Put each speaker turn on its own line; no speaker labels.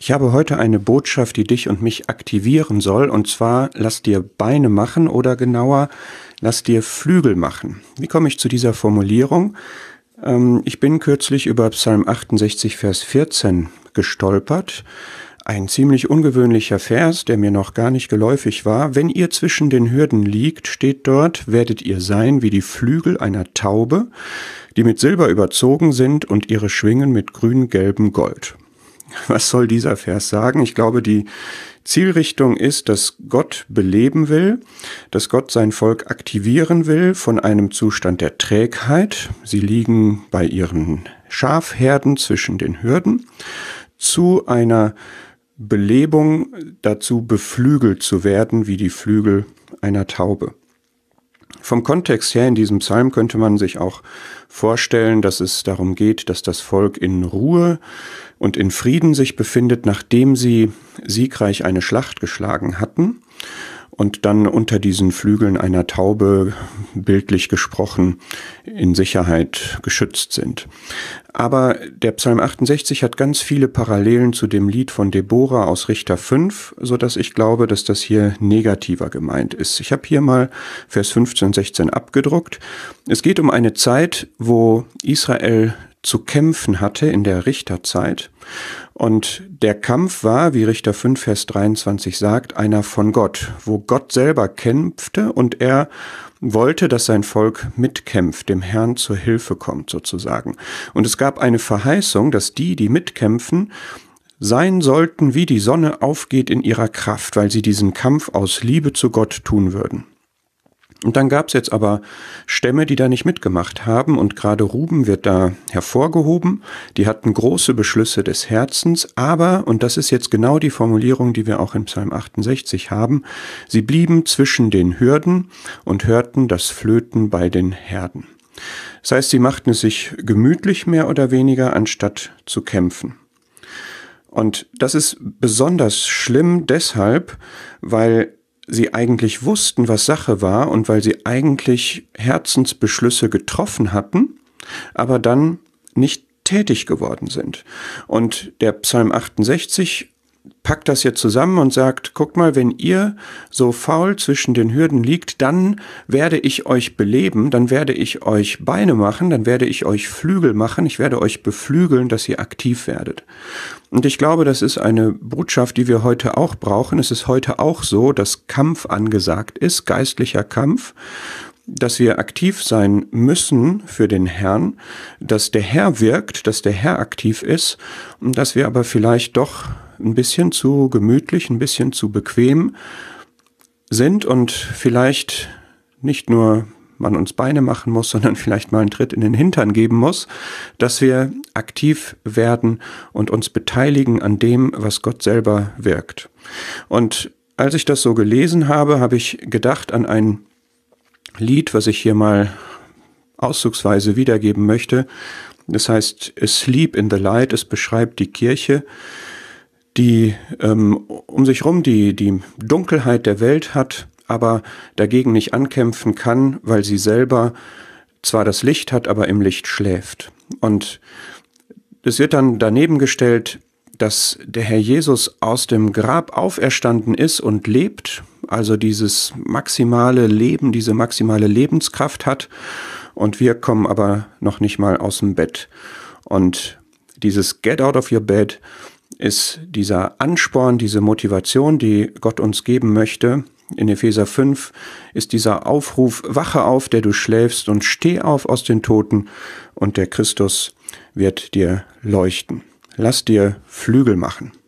Ich habe heute eine Botschaft, die dich und mich aktivieren soll, und zwar: Lass dir Beine machen oder genauer, lass dir Flügel machen. Wie komme ich zu dieser Formulierung? Ich bin kürzlich über Psalm 68, Vers 14 gestolpert. Ein ziemlich ungewöhnlicher Vers, der mir noch gar nicht geläufig war. Wenn ihr zwischen den Hürden liegt, steht dort, werdet ihr sein wie die Flügel einer Taube, die mit Silber überzogen sind und ihre Schwingen mit grün-gelbem Gold. Was soll dieser Vers sagen? Ich glaube, die Zielrichtung ist, dass Gott beleben will, dass Gott sein Volk aktivieren will von einem Zustand der Trägheit. Sie liegen bei ihren Schafherden zwischen den Hürden, zu einer Belebung, dazu beflügelt zu werden wie die Flügel einer Taube. Vom Kontext her in diesem Psalm könnte man sich auch vorstellen, dass es darum geht, dass das Volk in Ruhe und in Frieden sich befindet, nachdem sie siegreich eine Schlacht geschlagen hatten und dann unter diesen Flügeln einer Taube, bildlich gesprochen, in Sicherheit geschützt sind. Aber der Psalm 68 hat ganz viele Parallelen zu dem Lied von Deborah aus Richter 5, sodass ich glaube, dass das hier negativer gemeint ist. Ich habe hier mal Vers 15 und 16 abgedruckt. Es geht um eine Zeit, wo Israel zu kämpfen hatte in der Richterzeit. Und der Kampf war, wie Richter 5, Vers 23 sagt, einer von Gott, wo Gott selber kämpfte und er wollte, dass sein Volk mitkämpft, dem Herrn zur Hilfe kommt sozusagen. Und es gab eine Verheißung, dass die mitkämpfen, sein sollten, wie die Sonne aufgeht in ihrer Kraft, weil sie diesen Kampf aus Liebe zu Gott tun würden. Und dann gab es jetzt aber Stämme, die da nicht mitgemacht haben, und gerade Ruben wird da hervorgehoben. Die hatten große Beschlüsse des Herzens, aber, und das ist jetzt genau die Formulierung, die wir auch in Psalm 68 haben, sie blieben zwischen den Hürden und hörten das Flöten bei den Herden. Das heißt, sie machten es sich gemütlich mehr oder weniger, anstatt zu kämpfen. Und das ist besonders schlimm deshalb, weil sie eigentlich wussten, was Sache war, und weil sie eigentlich Herzensbeschlüsse getroffen hatten, aber dann nicht tätig geworden sind. Und der Psalm 68 packt das jetzt zusammen und sagt: Guckt mal, wenn ihr so faul zwischen den Hürden liegt, dann werde ich euch beleben, dann werde ich euch Beine machen, dann werde ich euch Flügel machen, ich werde euch beflügeln, dass ihr aktiv werdet. Und ich glaube, das ist eine Botschaft, die wir heute auch brauchen. Es ist heute auch so, dass Kampf angesagt ist, geistlicher Kampf, dass wir aktiv sein müssen für den Herrn, dass der Herr wirkt, dass der Herr aktiv ist und dass wir aber vielleicht doch ein bisschen zu gemütlich, ein bisschen zu bequem sind und vielleicht nicht nur man uns Beine machen muss, sondern vielleicht mal einen Tritt in den Hintern geben muss, dass wir aktiv werden und uns beteiligen an dem, was Gott selber wirkt. Und als ich das so gelesen habe, habe ich gedacht an ein Lied, was ich hier mal auszugsweise wiedergeben möchte. Das heißt Asleep in the Light. Es beschreibt die Kirche, die um sich rum die Dunkelheit der Welt hat, aber dagegen nicht ankämpfen kann, weil sie selber zwar das Licht hat, aber im Licht schläft. Und es wird dann daneben gestellt, dass der Herr Jesus aus dem Grab auferstanden ist und lebt, also dieses maximale Leben, diese maximale Lebenskraft hat, und wir kommen aber noch nicht mal aus dem Bett. Und dieses Get out of your bed ist dieser Ansporn, diese Motivation, die Gott uns geben möchte. In Epheser 5 ist dieser Aufruf: Wache auf, der du schläfst, und steh auf aus den Toten, und der Christus wird dir leuchten. Lass dir Flügel machen.